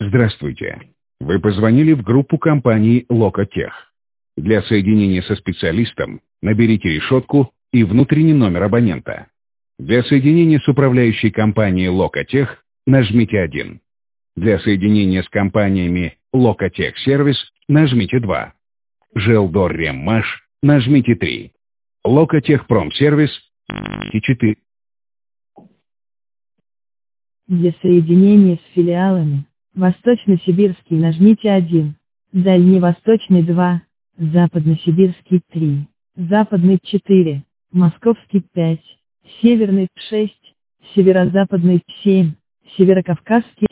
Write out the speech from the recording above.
Здравствуйте. Вы позвонили в группу компании Locatech. Для соединения со специалистом наберите решетку и внутренний номер абонента. Для соединения с управляющей компанией Locatech нажмите 1. Для соединения с компаниями Locatech Service нажмите 2. Желдор Реммаш нажмите 3. Locatech Промсервис 4. Для соединения с филиалами Восточно-Сибирский нажмите 1, Дальневосточный 2, Западно-Сибирский 3, Западный 4, Московский 5, Северный 6, Северо-Западный 7, Северокавказский